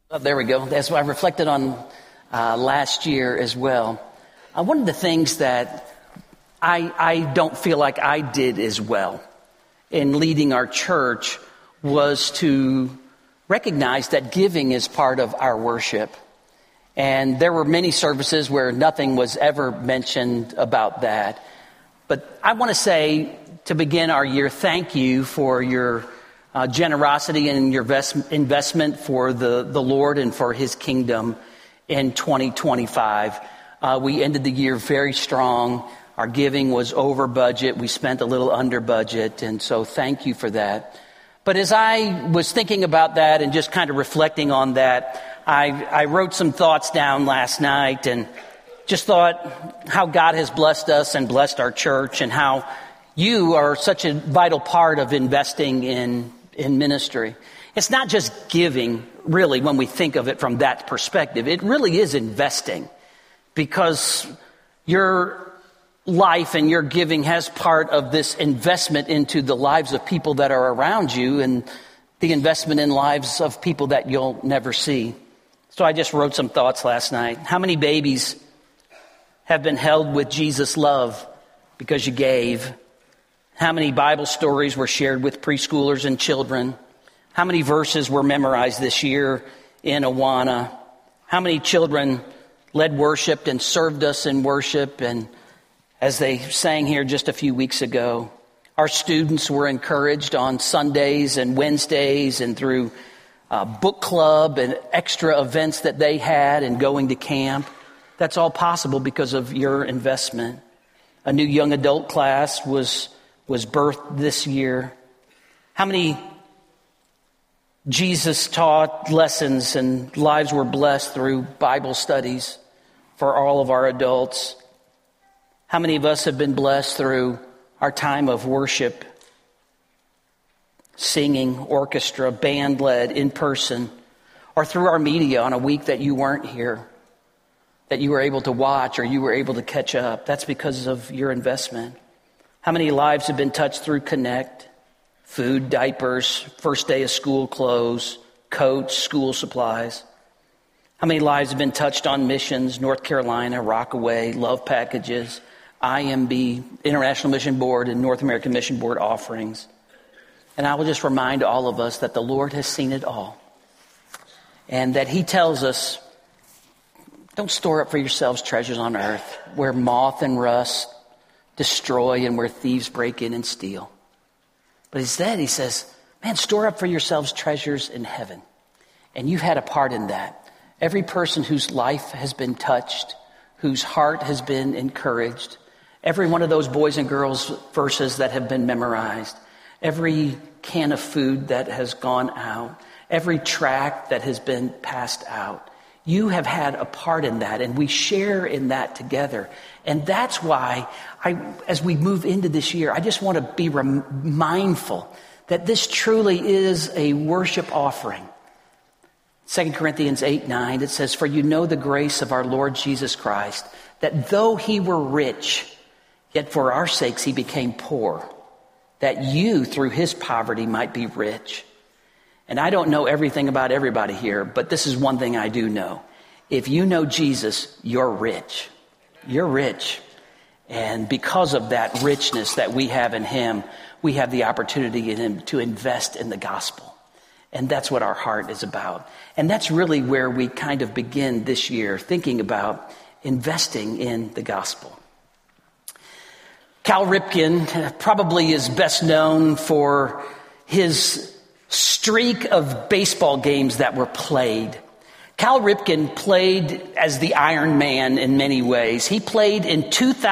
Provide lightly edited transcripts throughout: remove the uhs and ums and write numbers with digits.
Oh, there we go. That's what I reflected on last year as well. One of the things that I don't feel like I did as well in leading our church was to recognize that giving is part of our worship. And there were many services where nothing was ever mentioned about that. But I want to say, to begin our year, thank you for your generosity and your investment for the Lord and for His kingdom in 2025. We ended the year very strong. Our giving was over budget. We spent a little under budget. And so thank you for that. But as I was thinking about that and just kind of reflecting on that, I wrote some thoughts down last night and just thought how God has blessed us and blessed our church and how you are such a vital part of investing in ministry. It's not just giving, really, when we think of it from that perspective. It really is investing because your life and your giving has part of this investment into the lives of people that are around you and the investment in lives of people that you'll never see. So I just wrote some thoughts last night. How many babies have been held with Jesus' love because you gave? How many Bible stories were shared with preschoolers and children? How many verses were memorized this year in Awana? How many children led worship and served us in worship? And as they sang here just a few weeks ago, our students were encouraged on Sundays and Wednesdays and through book club and extra events that they had and going to camp. That's all possible because of your investment. A new young adult class was birthed this year. How many Jesus taught lessons and lives were blessed through Bible studies for all of our adults? How many of us have been blessed through our time of worship, singing, orchestra, band-led, in person, or through our media on a week that you weren't here, that you were able to watch or you were able to catch up? That's because of your investment. How many lives have been touched through Connect, food, diapers, first day of school clothes, coats, school supplies? How many lives have been touched on missions, North Carolina, Rockaway, love packages, IMB, International Mission Board, and North American Mission Board offerings? And I will just remind all of us that the Lord has seen it all. And that He tells us, don't store up for yourselves treasures on earth where moth and rust destroy and where thieves break in and steal. But instead He says, man, store up for yourselves treasures in heaven. And you've had a part in that. Every person whose life has been touched, whose heart has been encouraged, every one of those boys and girls verses that have been memorized, every can of food that has gone out, every tract that has been passed out. You have had a part in that, and we share in that together. And that's why, as we move into this year, I just want to be mindful that this truly is a worship offering. 2 Corinthians 8:9, it says, "For you know the grace of our Lord Jesus Christ, that though He were rich, yet for our sakes He became poor, that you through His poverty might be rich." And I don't know everything about everybody here, but this is one thing I do know. If you know Jesus, you're rich. You're rich. And because of that richness that we have in Him, we have the opportunity in Him to invest in the gospel. And that's what our heart is about. And that's really where we kind of begin this year, thinking about investing in the gospel. Cal Ripken probably is best known for his streak of baseball games that were played. Cal Ripken played as the Iron Man in many ways. He played in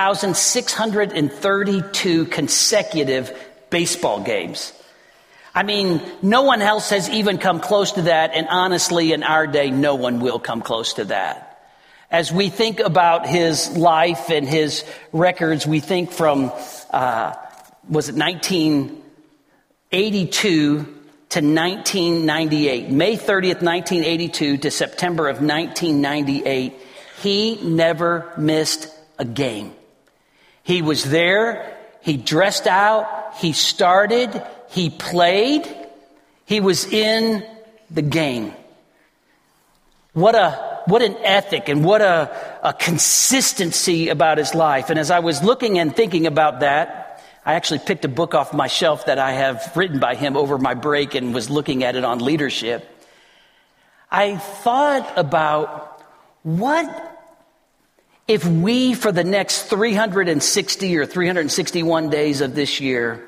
2,632 consecutive baseball games. I mean, no one else has even come close to that, and honestly, in our day, no one will come close to that. As we think about his life and his records, we think from, 1982 to 1998, May 30th, 1982 to September of 1998, he never missed a game. He was there, he dressed out, he started, he played, he was in the game. What an ethic and what a consistency about his life. And as I was looking and thinking about that, I actually picked a book off my shelf that I have written by him over my break and was looking at it on leadership. I thought about what if we, for the next 360 or 361 days of this year,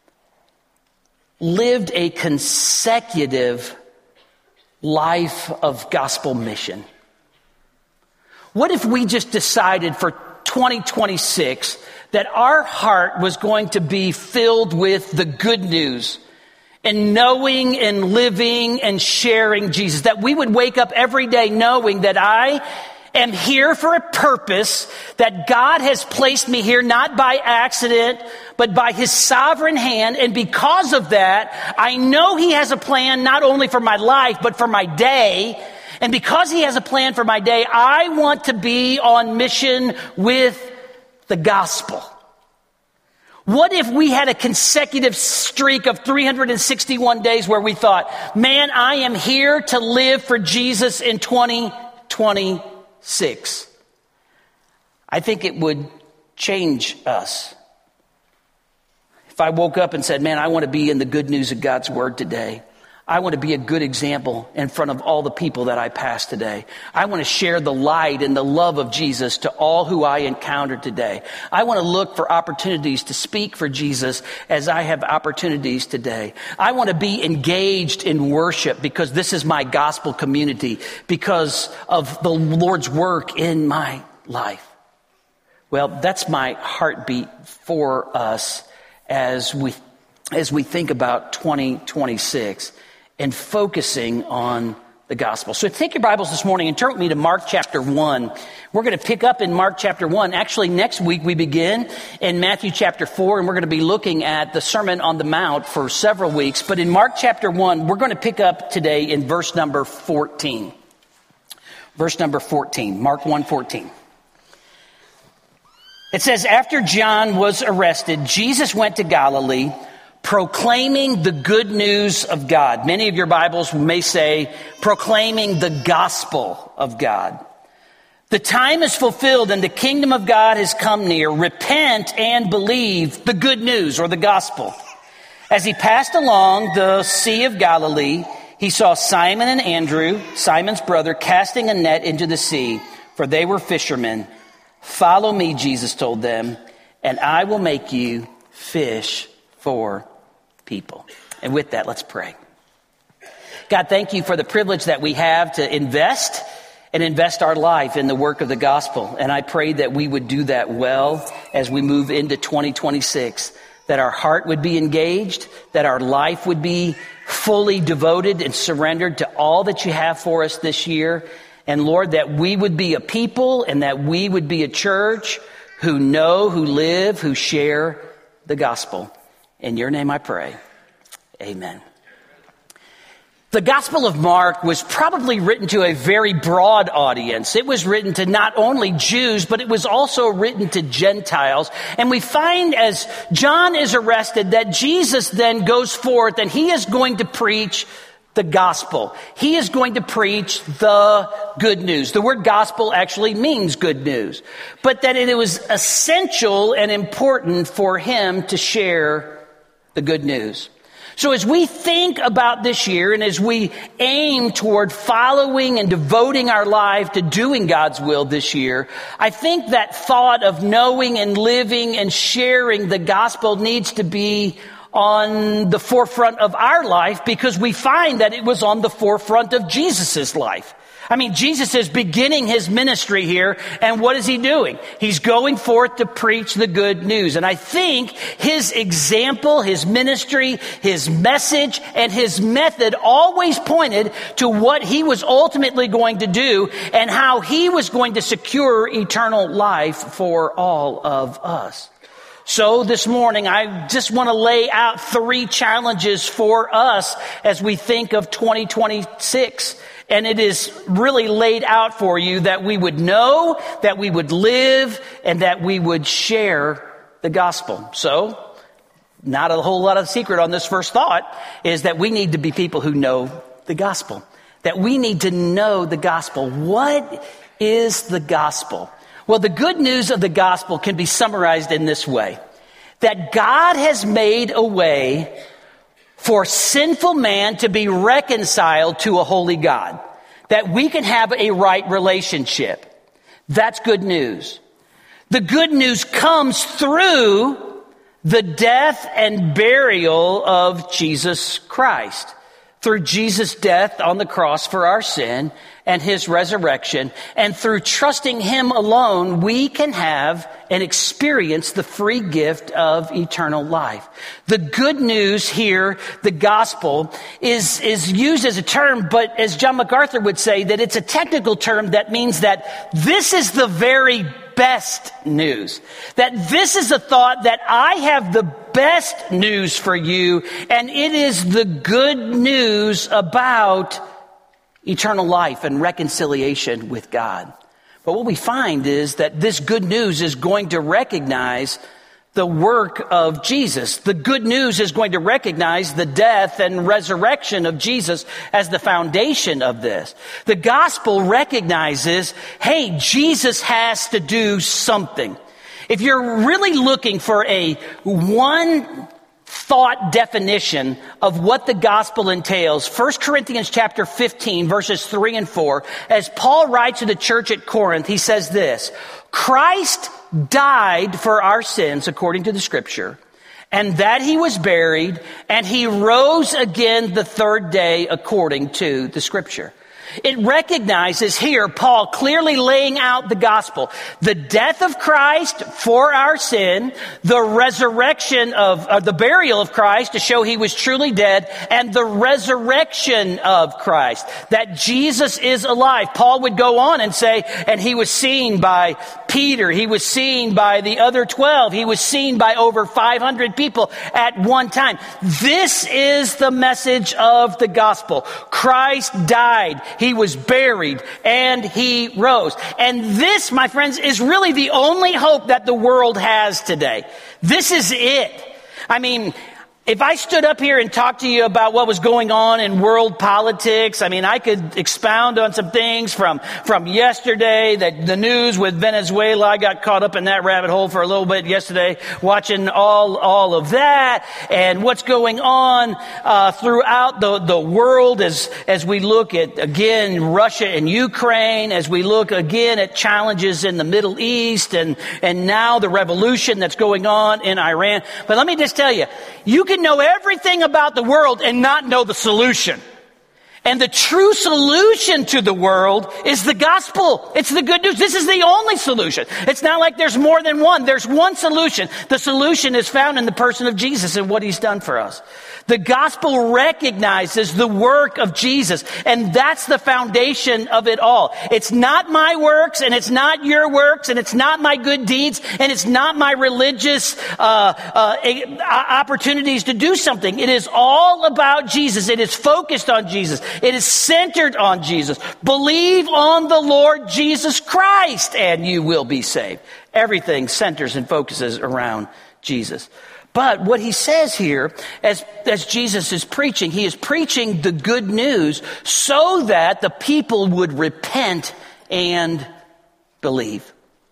lived a consecutive life of gospel mission? What if we just decided for 2026 that our heart was going to be filled with the good news and knowing and living and sharing Jesus? That we would wake up every day knowing that I am here for a purpose, that God has placed me here not by accident, but by his sovereign hand. And because of that, I know he has a plan not only for my life, but for my day. And because he has a plan for my day, I want to be on mission with the gospel. What if we had a consecutive streak of 361 days where we thought, man, I am here to live for Jesus in 2026? I think it would change us. If I woke up and said, man, I want to be in the good news of God's word today. I want to be a good example in front of all the people that I pass today. I want to share the light and the love of Jesus to all who I encounter today. I want to look for opportunities to speak for Jesus as I have opportunities today. I want to be engaged in worship because this is my gospel community, because of the Lord's work in my life. Well, that's my heartbeat for us as we think about 2026. And focusing on the gospel. So take your Bibles this morning and turn with me to Mark chapter 1. We're going to pick up in Mark chapter 1. Actually, next week we begin in Matthew chapter 4, and we're going to be looking at the Sermon on the Mount for several weeks. But in Mark chapter 1, we're going to pick up today in verse number 14. Verse number 14, Mark 1:14. It says, after John was arrested, Jesus went to Galilee, proclaiming the good news of God. Many of your Bibles may say, proclaiming the gospel of God. The time is fulfilled and the kingdom of God has come near. Repent and believe the good news or the gospel. As he passed along the Sea of Galilee, he saw Simon and Andrew, Simon's brother, casting a net into the sea, for they were fishermen. Follow me, Jesus told them, and I will make you fish for people. And with that, let's pray. God, thank you for the privilege that we have to invest our life in the work of the gospel. And I pray that we would do that well as we move into 2026, that our heart would be engaged, that our life would be fully devoted and surrendered to all that you have for us this year. And Lord, that we would be a people and that we would be a church who know, who live, who share the gospel. In your name I pray. Amen. The Gospel of Mark was probably written to a very broad audience. It was written to not only Jews, but it was also written to Gentiles. And we find as John is arrested that Jesus then goes forth and he is going to preach the gospel. He is going to preach the good news. The word gospel actually means good news, but that it was essential and important for him to share the good news. So as we think about this year and as we aim toward following and devoting our life to doing God's will this year, I think that thought of knowing and living and sharing the gospel needs to be on the forefront of our life, because we find that it was on the forefront of Jesus's life. I mean, Jesus is beginning his ministry here, and what is he doing? He's going forth to preach the good news. And I think his example, his ministry, his message, and his method always pointed to what he was ultimately going to do and how he was going to secure eternal life for all of us. So this morning, I just want to lay out 3 challenges for us as we think of 2026. And it is really laid out for you that we would know, that we would live, and that we would share the gospel. So, not a whole lot of secret on this first thought is that we need to be people who know the gospel. that we need to know the gospel. What is the gospel? Well, the good news of the gospel can be summarized in this way, that God has made a way for sinful man to be reconciled to a holy God, that we can have a right relationship. That's good news. The good news comes through the death and burial of Jesus Christ. Through Jesus' death on the cross for our sin and his resurrection, and through trusting him alone, we can have and experience the free gift of eternal life. The good news here, the gospel, is used as a term, but as John MacArthur would say, that it's a technical term that means that this is the very best news. That this is a thought that I have the best news for you, and it is the good news about eternal life and reconciliation with God. But what we find is that this good news is going to recognize the work of Jesus. The good news is going to recognize the death and resurrection of Jesus as the foundation of this. The gospel recognizes, hey, Jesus has to do something. If you're really looking for a one thought definition of what the gospel entails, 1 Corinthians chapter 15, verses 3 and 4, as Paul writes to the church at Corinth, he says this: Christ died for our sins according to the scripture, and that he was buried, and he rose again the third day according to the scripture. It recognizes here, Paul clearly laying out the gospel, the death of Christ for our sin, the resurrection of the burial of Christ to show he was truly dead, and the resurrection of Christ, that Jesus is alive. Paul would go on and say, and he was seen by Peter, he was seen by the other 12, he was seen by over 500 people at one time. This is the message of the gospel. Christ died, he was buried, and he rose. And this, my friends, is really the only hope that the world has today. This is it. I mean, if I stood up here and talked to you about what was going on in world politics, I mean, I could expound on some things from yesterday, that the news with Venezuela. I got caught up in that rabbit hole for a little bit yesterday, watching all of that and what's going on throughout the world as we look at, again, Russia and Ukraine, as we look again at challenges in the Middle East and now the revolution that's going on in Iran. But let me just tell you, you can know everything about the world and not know the solution. And the true solution to the world is the gospel. It's the good news. This is the only solution. It's not like there's more than one. There's one solution. The solution is found in the person of Jesus and what he's done for us. The gospel recognizes the work of Jesus, and that's the foundation of it all. It's not my works, and it's not your works, and it's not my good deeds, and it's not my religious opportunities to do something. It is all about Jesus. It is focused on Jesus. It is centered on Jesus. Believe on the Lord Jesus Christ, and you will be saved. Everything centers and focuses around Jesus. But what he says here, as Jesus is preaching, he is preaching the good news so that the people would repent and believe.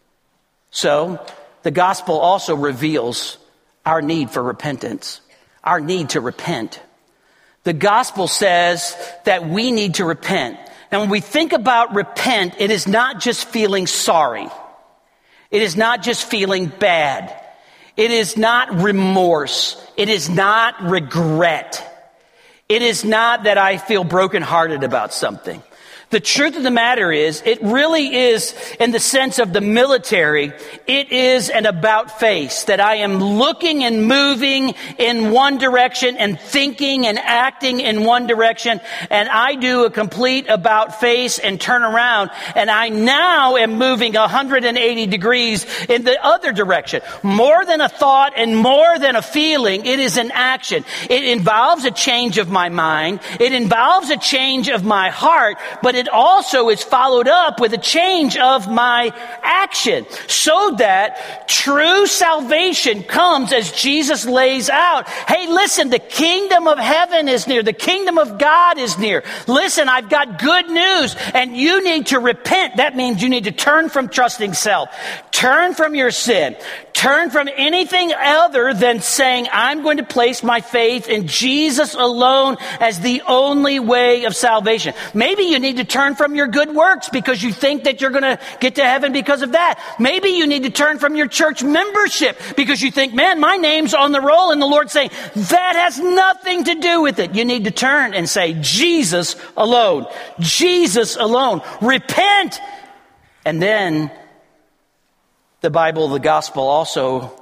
So, the gospel also reveals our need for repentance, our need to repent. The gospel says that we need to repent. And when we think about repent, it is not just feeling sorry. It is not just feeling bad. It is not remorse. It is not regret. It is not that I feel brokenhearted about something. The truth of the matter is, it really is, in the sense of the military, it is an about face, that I am looking and moving in one direction and thinking and acting in one direction, and I do a complete about face and turn around, and I now am moving 180 degrees in the other direction. More than a thought and more than a feeling, it is an action. It involves a change of my mind. It involves a change of my heart, but but it also is followed up with a change of my action, so that true salvation comes as Jesus lays out. Hey, listen, the kingdom of heaven is near. The kingdom of God is near. Listen, I've got good news, and you need to repent. That means you need to turn from trusting self. Turn from your sin. Turn from anything other than saying, I'm going to place my faith in Jesus alone as the only way of salvation. Maybe you need to turn from your good works because you think that you're going to get to heaven because of that. Maybe you need to turn from your church membership because you think, man, my name's on the roll, and the Lord's saying, that has nothing to do with it. You need to turn and say, Jesus alone. Jesus alone. Repent. And then the Bible, the gospel, also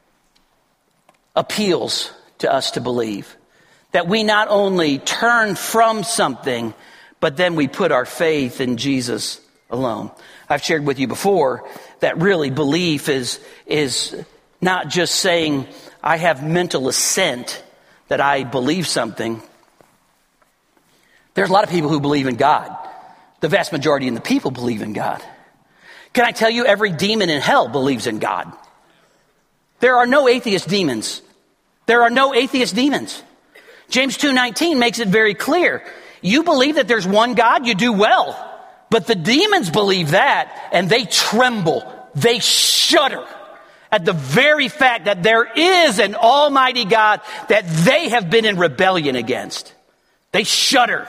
appeals to us to believe that we not only turn from something, but then we put our faith in Jesus alone. I've shared with you before that really belief is not just saying I have mental assent that I believe something. There's a lot of people who believe in God. The vast majority of the people believe in God. Can I tell you, every demon in hell believes in God. There are no atheist demons. There are no atheist demons. James 2:19 makes it very clear. You believe that there's one God, you do well. But the demons believe that, and they tremble. They shudder at the very fact that there is an almighty God that they have been in rebellion against. They shudder.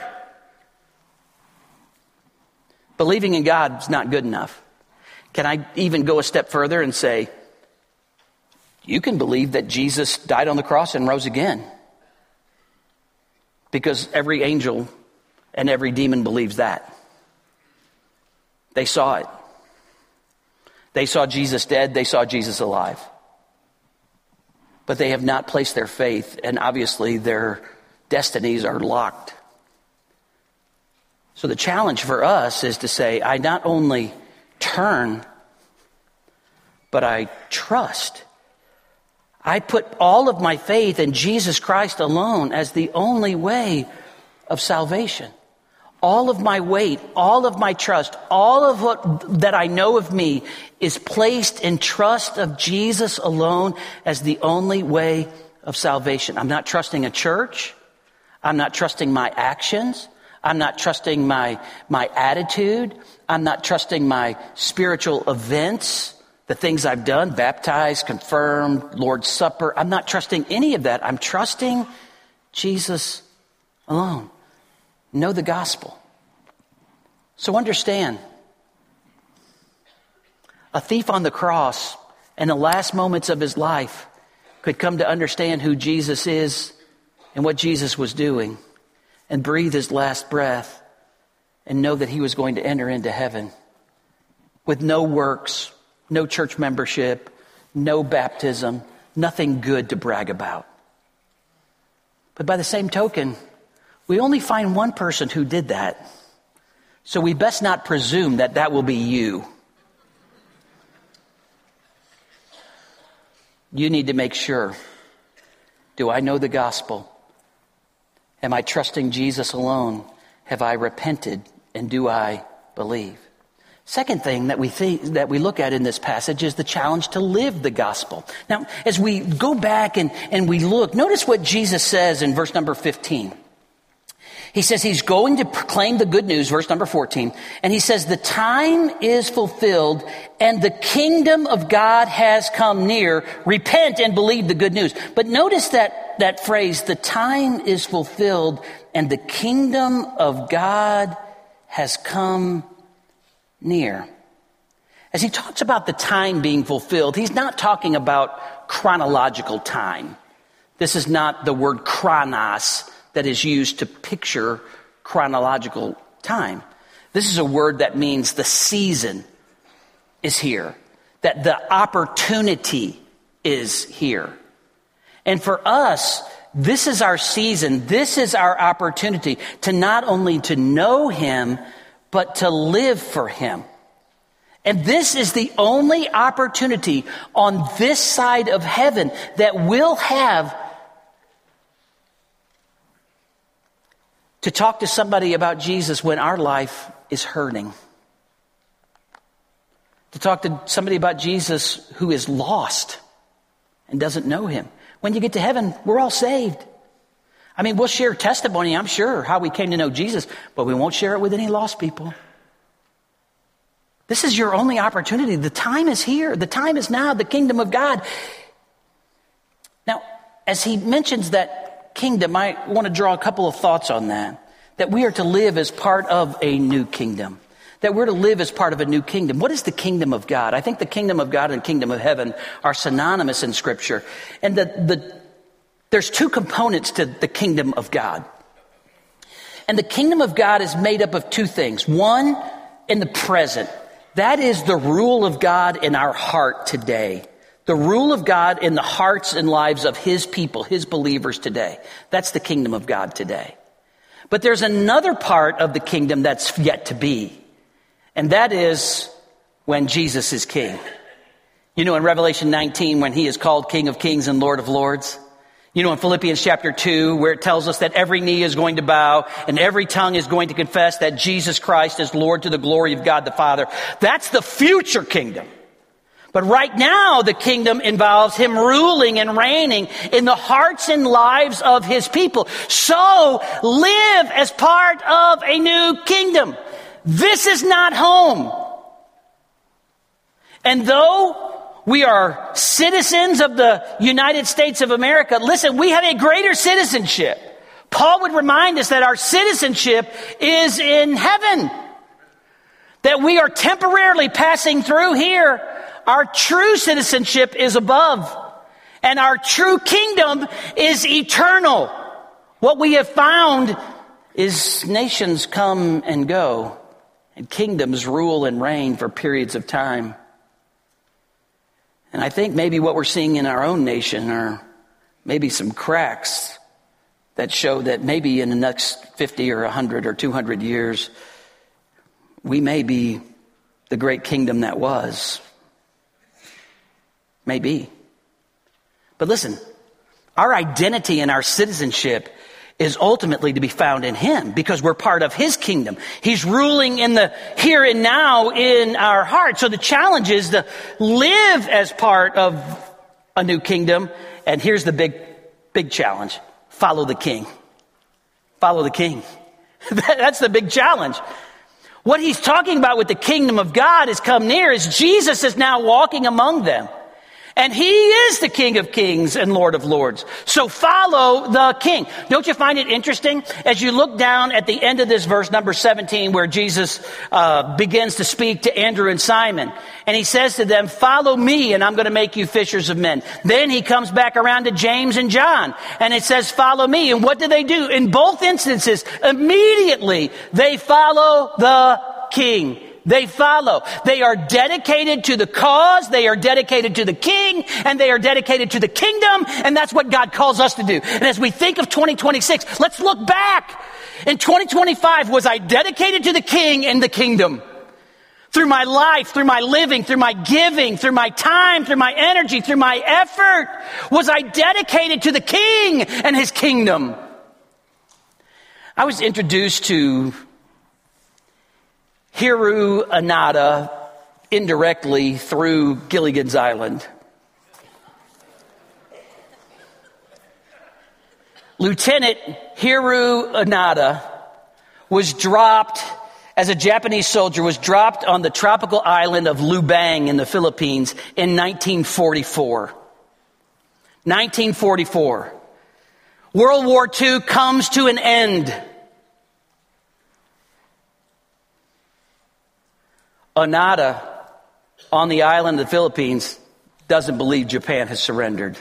Believing in God is not good enough. Can I even go a step further and say, you can believe that Jesus died on the cross and rose again? Because every angel and every demon believes that. They saw it. They saw Jesus dead. They saw Jesus alive. But they have not placed their faith, and obviously their destinies are locked. So the challenge for us is to say, I not only turn, but I trust. I put all of my faith in Jesus Christ alone as the only way of salvation. All of my weight, all of my trust, all of what that I know of me is placed in trust of Jesus alone as the only way of salvation. I'm not trusting a church. I'm not trusting my actions. I'm not trusting my attitude. I'm not trusting my spiritual events, the things I've done, baptized, confirmed, Lord's Supper. I'm not trusting any of that. I'm trusting Jesus alone. Know the gospel. So understand, a thief on the cross in the last moments of his life could come to understand who Jesus is and what Jesus was doing and breathe his last breath and know that he was going to enter into heaven with no works, no church membership, no baptism, nothing good to brag about. But by the same token, we only find one person who did that. So we best not presume that that will be you. You need to make sure, do I know the gospel? Am I trusting Jesus alone? Have I repented? And do I believe? Second thing that we look at in this passage is the challenge to live the gospel. Now, as we go back and we look, notice what Jesus says in verse number 15. He says he's going to proclaim the good news, verse number 14. And he says, the time is fulfilled and the kingdom of God has come near. Repent and believe the good news. But notice that phrase, the time is fulfilled and the kingdom of God has come near. As he talks about the time being fulfilled, he's not talking about chronological time. This is not the word chronos that is used to picture chronological time. This is a word that means the season is here, that the opportunity is here. And for us, this is our season, this is our opportunity to not only to know him, but to live for him. And this is the only opportunity on this side of heaven that we'll have to talk to somebody about Jesus when our life is hurting. To talk to somebody about Jesus who is lost and doesn't know him. When you get to heaven, we're all saved. I mean, we'll share testimony, I'm sure, how we came to know Jesus, but we won't share it with any lost people. This is your only opportunity. The time is here. The time is now, the kingdom of God. Now, as he mentions that kingdom, I want to draw a couple of thoughts on that. That we are to live as part of a new kingdom. That we're to live as part of a new kingdom. What is the kingdom of God? I think the kingdom of God and kingdom of heaven are synonymous in Scripture. And there's two components to the kingdom of God. And the kingdom of God is made up of two things. One, in the present. That is the rule of God in our heart today. The rule of God in the hearts and lives of his people, his believers today. That's the kingdom of God today. But there's another part of the kingdom that's yet to be. And that is when Jesus is king. You know, in Revelation 19, when he is called King of Kings and Lord of Lords. You know, in Philippians chapter 2, where it tells us that every knee is going to bow and every tongue is going to confess that Jesus Christ is Lord to the glory of God the Father. That's the future kingdom. But right now, the kingdom involves him ruling and reigning in the hearts and lives of his people. So live as part of a new kingdom. This is not home. And though we are citizens of the United States of America, listen, we have a greater citizenship. Paul would remind us that our citizenship is in heaven. That we are temporarily passing through here. Our true citizenship is above, and our true kingdom is eternal. What we have found is nations come and go, and kingdoms rule and reign for periods of time. And I think maybe what we're seeing in our own nation are maybe some cracks that show that maybe in the next 50 or 100 or 200 years, we may be the great kingdom that was. Maybe. But listen, our identity and our citizenship is ultimately to be found in him because we're part of his kingdom. He's ruling in the here and now in our heart. So the challenge is to live as part of a new kingdom. And here's the big challenge. Follow the king. Follow the king. That's the big challenge. What he's talking about with the kingdom of God has come near is Jesus is now walking among them. And he is the King of Kings and Lord of Lords. So follow the King. Don't you find it interesting as you look down at the end of this verse, number 17, where Jesus begins to speak to Andrew and Simon. And he says to them, follow me and I'm going to make you fishers of men. Then he comes back around to James and John and it says, follow me. And what do? In both instances, immediately they follow the King. They follow. They are dedicated to the cause. They are dedicated to the king and they are dedicated to the kingdom. And that's what God calls us to do. And as we think of 2026, let's look back. In 2025, was I dedicated to the king and the kingdom? Through my life, through my living, through my giving, through my time, through my energy, through my effort, was I dedicated to the king and his kingdom? I was introduced to Hiroo Onoda indirectly through Gilligan's Island. Lieutenant Hiroo Onoda was dropped as a Japanese soldier, was dropped on the tropical island of Lubang in the Philippines in 1944. 1944. World War II comes to an end. Onoda, on the island of the Philippines, doesn't believe Japan has surrendered.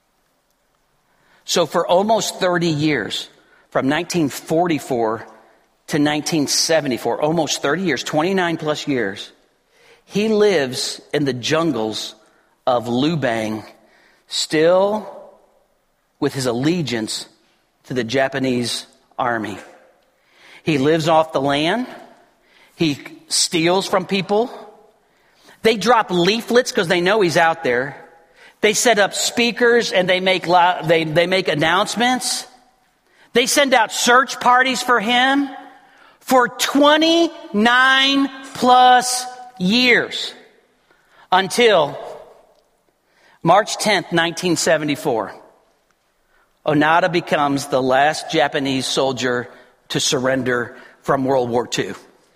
So for almost 30 years, from 1944 to 1974, almost 30 years, 29 plus years, he lives in the jungles of Lubang, still with his allegiance to the Japanese army. He lives off the land. He steals from people. They drop leaflets because they know he's out there. They set up speakers and they make announcements. They send out search parties for him. for 29 plus years until March 10th, 1974. Onoda becomes the last Japanese soldier to surrender from World War II.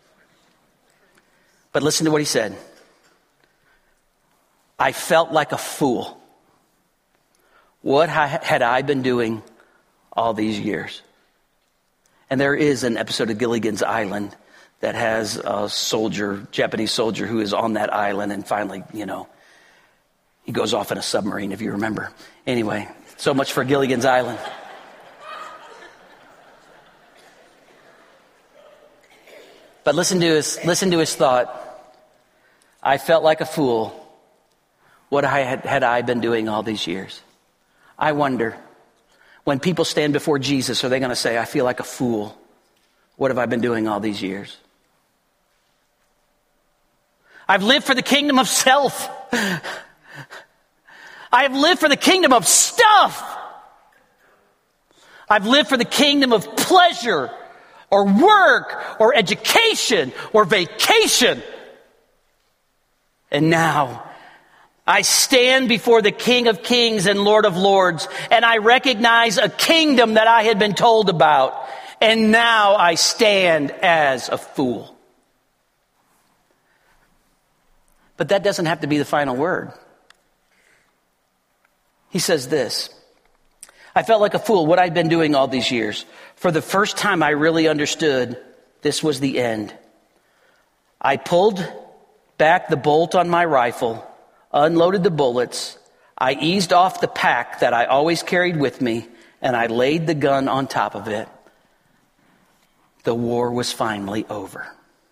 But listen to what he said. I felt like a fool. What had I been doing all these years? And there is an episode of Gilligan's Island that has a soldier, Japanese soldier, who is on that island, and finally, he goes off in a submarine, if you remember. Anyway, so much for Gilligan's Island. But listen to his thought. I felt like a fool. What had I been doing all these years? I wonder, when people stand before Jesus, are they going to say, I feel like a fool? What have I been doing all these years? I've lived for the kingdom of self. I have lived for the kingdom of stuff. I've lived for the kingdom of pleasure or work or education or vacation. And now I stand before the King of Kings and Lord of Lords, and I recognize a kingdom that I had been told about, and now I stand as a fool. But that doesn't have to be the final word. He says this, I felt like a fool, what I'd been doing all these years. For the first time I really understood this was the end. I pulled back the bolt on my rifle, unloaded the bullets, I eased off the pack that I always carried with me, and I laid the gun on top of it. The war was finally over.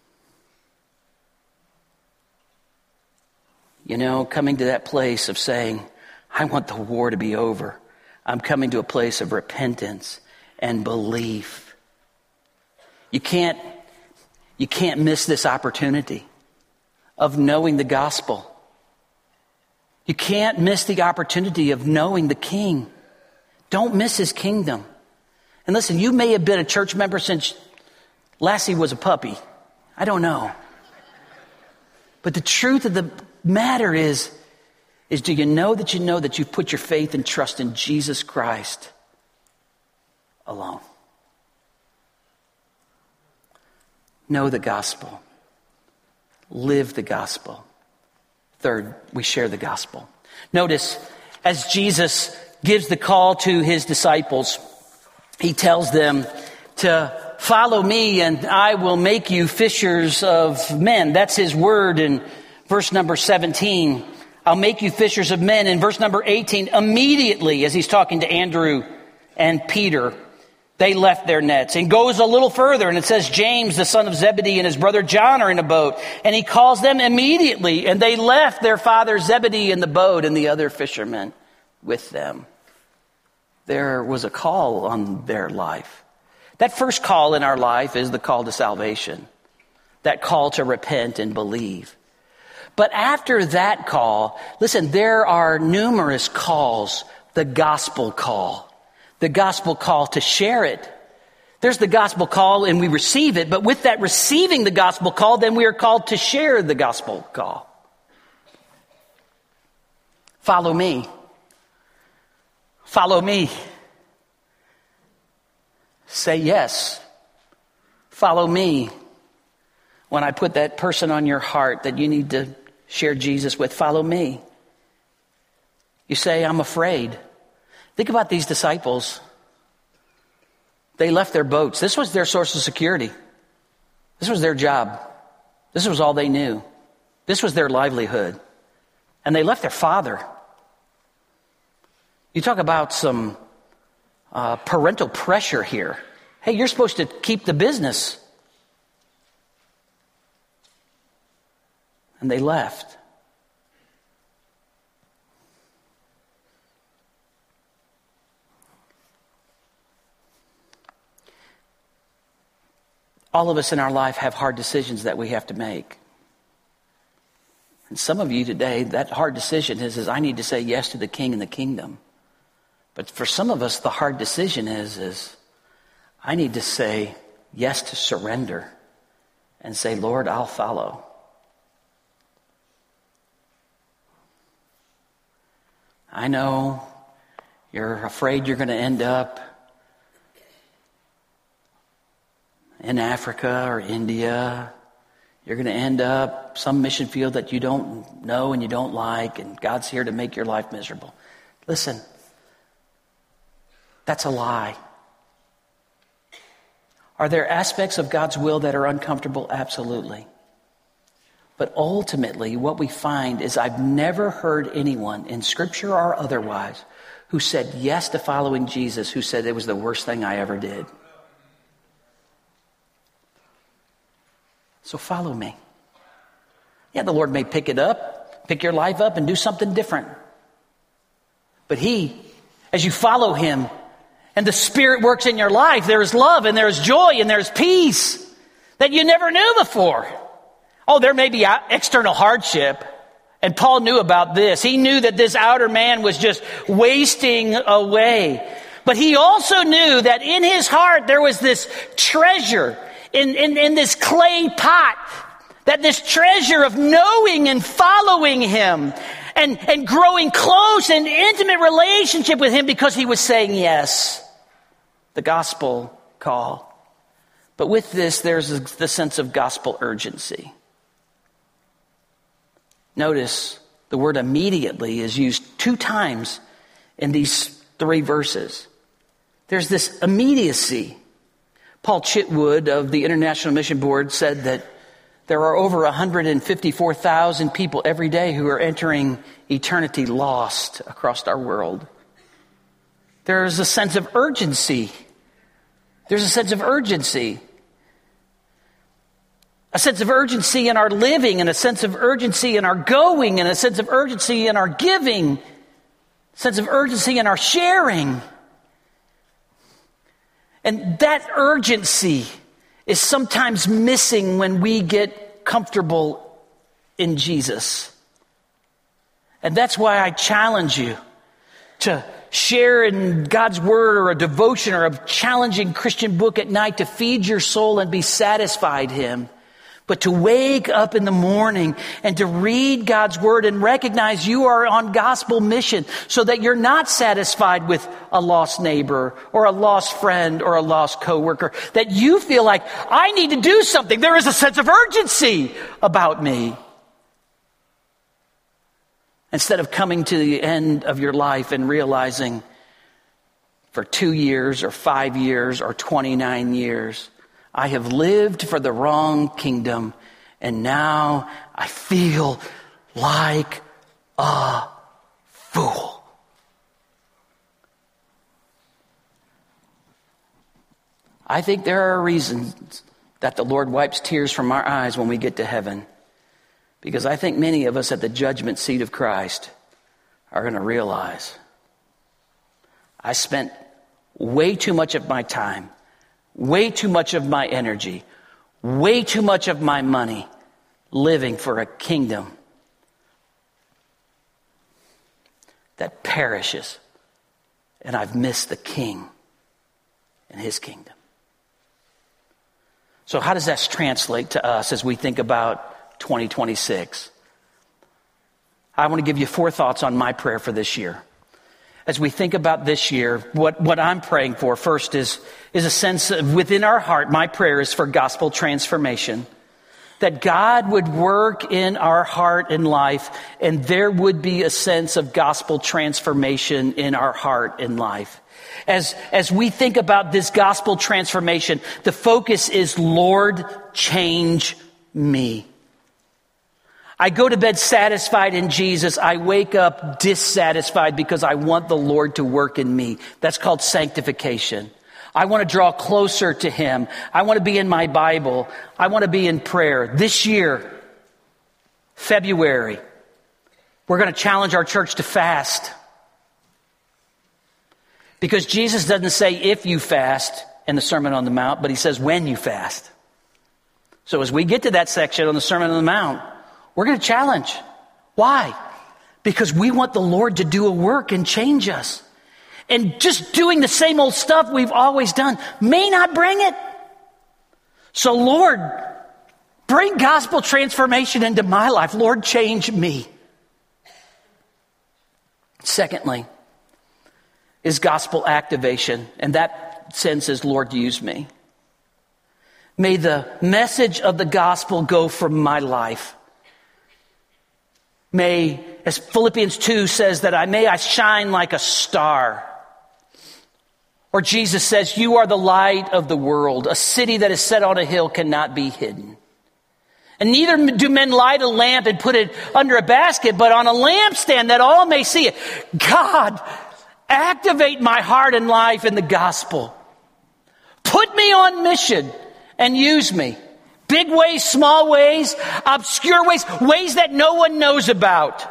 Coming to that place of saying, I want the war to be over. I'm coming to a place of repentance and belief. You can't miss this opportunity of knowing the gospel. You can't miss the opportunity of knowing the King. Don't miss his kingdom. And listen, you may have been a church member since Lassie was a puppy. I don't know. But the truth of the matter is do you know that you've put your faith and trust in Jesus Christ alone? Know the gospel. Live the gospel. Third, we share the gospel. Notice, as Jesus gives the call to his disciples, he tells them to follow me and I will make you fishers of men. That's his word in verse number 17. I'll make you fishers of men. In verse number 18, immediately, as he's talking to Andrew and Peter, they left their nets. And goes a little further, and it says James, the son of Zebedee, and his brother John are in a boat. And he calls them immediately, and they left their father Zebedee in the boat and the other fishermen with them. There was a call on their life. That first call in our life is the call to salvation. That call to repent and believe. But after that call, listen, there are numerous calls. The gospel call. The gospel call to share it. There's the gospel call and we receive it. But with that receiving the gospel call, then we are called to share the gospel call. Follow me. Follow me. Say yes. Follow me. When I put that person on your heart that you need to share Jesus with, follow me. You say, I'm afraid. Think about these disciples. They left their boats. This was their source of security. This was their job. This was all they knew. This was their livelihood. And they left their father. You talk about some parental pressure here. Hey, you're supposed to keep the business. And they left. All of us in our life have hard decisions that we have to make. And some of you today, that hard decision is I need to say yes to the King and the kingdom. But for some of us, the hard decision is I need to say yes to surrender and say, Lord, I'll follow. I know you're afraid you're going to end up in Africa or India. You're going to end up some mission field that you don't know and you don't like, and God's here to make your life miserable. Listen, that's a lie. Are there aspects of God's will that are uncomfortable? Absolutely. But ultimately, what we find is I've never heard anyone in Scripture or otherwise who said yes to following Jesus who said it was the worst thing I ever did. So follow me. Yeah, the Lord may pick your life up and do something different. But He, as you follow Him and the Spirit works in your life, there is love and there is joy and there's peace that you never knew before. Oh, there may be external hardship. And Paul knew about this. He knew that this outer man was just wasting away. But he also knew that in his heart there was this treasure in this clay pot. That this treasure of knowing and following Him and growing close and intimate relationship with Him because he was saying yes. The gospel call. But with this, there's the sense of gospel urgency. Notice the word immediately is used 2 times in these 3 verses. There's this immediacy. Paul Chitwood of the International Mission Board said that there are over 154,000 people every day who are entering eternity lost across our world. There's a sense of urgency. There's a sense of urgency. A sense of urgency in our living, and a sense of urgency in our going, and a sense of urgency in our giving, a sense of urgency in our sharing. And that urgency is sometimes missing when we get comfortable in Jesus. And that's why I challenge you to share in God's Word or a devotion or a challenging Christian book at night to feed your soul and be satisfied Him. But to wake up in the morning and to read God's Word and recognize you are on gospel mission so that you're not satisfied with a lost neighbor or a lost friend or a lost coworker. That you feel like, I need to do something. There is a sense of urgency about me. Instead of coming to the end of your life and realizing for 2 years or 5 years or 29 years, I have lived for the wrong kingdom, and now I feel like a fool. I think there are reasons that the Lord wipes tears from our eyes when we get to heaven, because I think many of us at the judgment seat of Christ are going to realize I spent way too much of my time, way too much of my energy, way too much of my money living for a kingdom that perishes, and I've missed the King and His kingdom. So how does that translate to us as we think about 2026? I want to give you 4 thoughts on my prayer for this year. As we think about this year, what I'm praying for first is a sense of within our heart. My prayer is for gospel transformation. That God would work in our heart and life, and there would be a sense of gospel transformation in our heart and life. As we think about this gospel transformation, the focus is, Lord, change me. I go to bed satisfied in Jesus. I wake up dissatisfied because I want the Lord to work in me. That's called sanctification. I want to draw closer to Him. I want to be in my Bible. I want to be in prayer. This year, February, we're going to challenge our church to fast. Because Jesus doesn't say if you fast in the Sermon on the Mount, but He says when you fast. So as we get to that section on the Sermon on the Mount, we're going to challenge. Why? Because we want the Lord to do a work and change us. And just doing the same old stuff we've always done may not bring it. So Lord, bring gospel transformation into my life. Lord, change me. Secondly, is gospel activation. And that sense is, Lord, use me. May the message of the gospel go from my life. May, as Philippians 2 says, that I shine like a star. Or Jesus says, you are the light of the world. A city that is set on a hill cannot be hidden. And neither do men light a lamp and put it under a basket, but on a lampstand that all may see it. God, activate my heart and life in the gospel. Put me on mission and use me. Big ways, small ways, obscure ways, ways that no one knows about.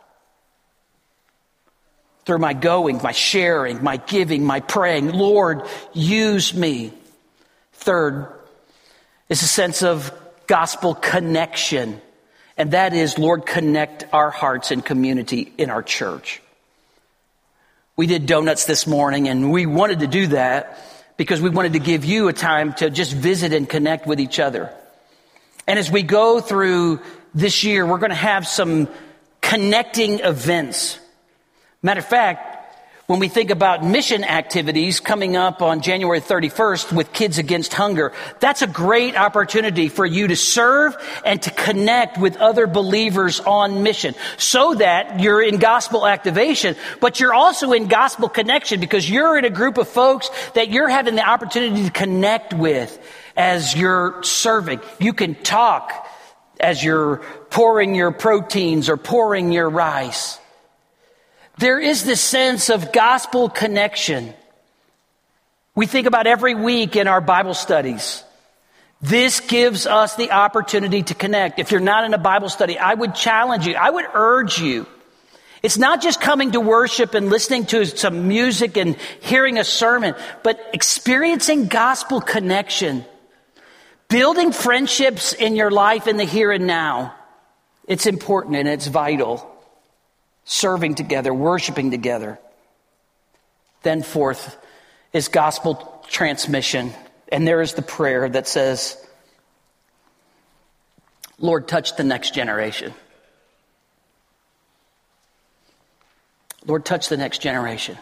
Through my going, my sharing, my giving, my praying, Lord, use me. Third is a sense of gospel connection. And that is, Lord, connect our hearts and community in our church. We did donuts this morning, and we wanted to do that because we wanted to give you a time to just visit and connect with each other. And as we go through this year, we're going to have some connecting events. Matter of fact, when we think about mission activities coming up on January 31st with Kids Against Hunger, that's a great opportunity for you to serve and to connect with other believers on mission so that you're in gospel activation, but you're also in gospel connection because you're in a group of folks that you're having the opportunity to connect with as you're serving. You can talk as you're pouring your proteins or pouring your rice. There is this sense of gospel connection. We think about every week in our Bible studies. This gives us the opportunity to connect. If you're not in a Bible study, I would challenge you. I would urge you. It's not just coming to worship and listening to some music and hearing a sermon, but experiencing gospel connection. Building friendships in your life in the here and now. It's important and it's vital. Serving together, worshiping together. Then fourth is gospel transmission. And there is the prayer that says, Lord, touch the next generation. Lord, touch the next generation.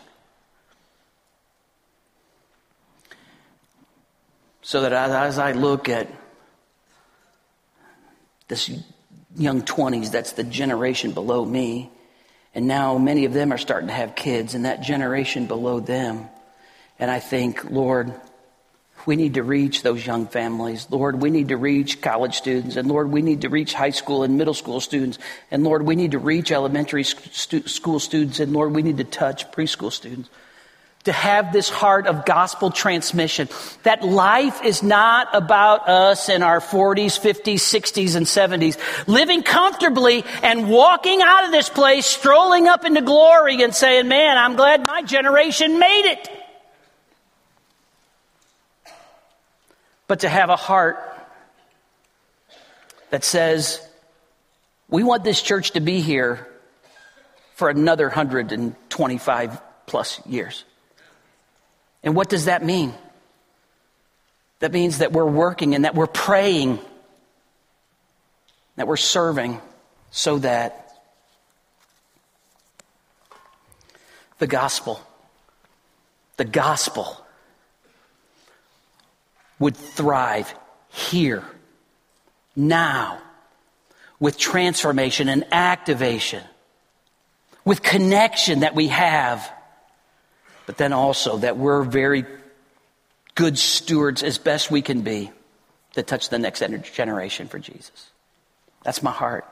So that as I look at this young 20s, that's the generation below me, and now many of them are starting to have kids and that generation below them. And I think, Lord, we need to reach those young families. Lord, we need to reach college students. And Lord, we need to reach high school and middle school students. And Lord, we need to reach elementary school students. And Lord, we need to touch preschool students. To have this heart of gospel transmission. That life is not about us in our 40s, 50s, 60s, and 70s. Living comfortably and walking out of this place, strolling up into glory and saying, man, I'm glad my generation made it. But to have a heart that says, we want this church to be here for another 125 plus years. And what does that mean? That means that we're working and that we're praying, that we're serving so that the gospel would thrive here, now, with transformation and activation, with connection that we have. But then also that we're very good stewards as best we can be to touch the next generation for Jesus. That's my heart.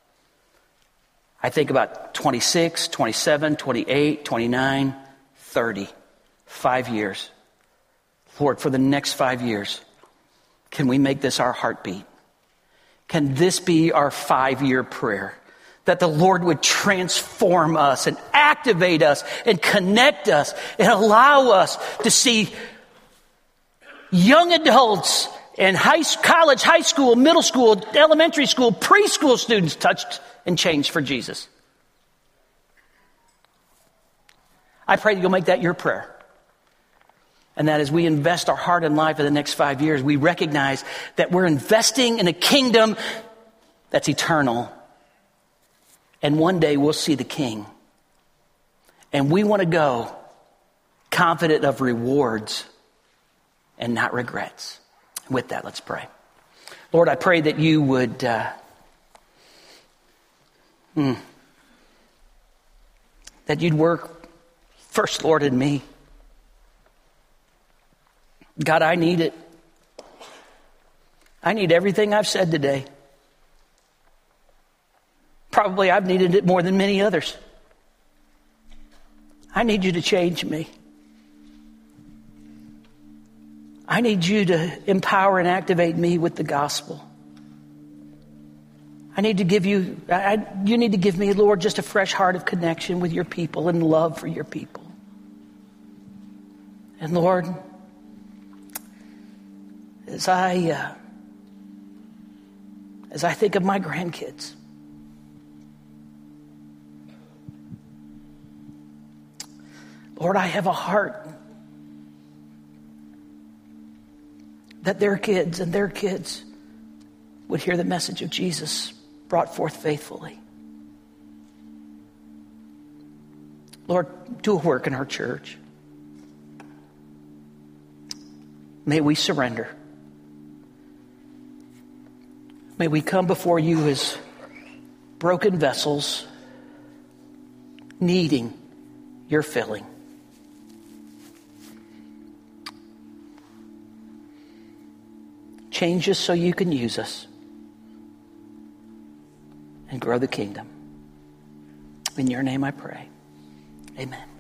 I think about 26, 27, 28, 29, 30, 5 years. Lord, for the next 5 years, can we make this our heartbeat? Can this be our 5-year prayer? That the Lord would transform us and activate us and connect us and allow us to see young adults and college, high school, middle school, elementary school, preschool students touched and changed for Jesus. I pray that you'll make that your prayer. And that as we invest our heart and life in the next 5 years, we recognize that we're investing in a kingdom that's eternal. And one day we'll see the King. And we want to go confident of rewards and not regrets. With that, let's pray. Lord, I pray that you would that you'd work first, Lord, in me. God, I need it. I need everything I've said today. Probably I've needed it more than many others. I need you to change me. I need you to empower and activate me with the gospel. I need to give you, you need to give me, Lord, just a fresh heart of connection with your people and love for your people. And Lord, as I think of my grandkids, Lord, I have a heart that their kids and their kids would hear the message of Jesus brought forth faithfully. Lord, do a work in our church. May we surrender. May we come before you as broken vessels, needing your filling. Change us so you can use us and grow the kingdom. In your name I pray. Amen.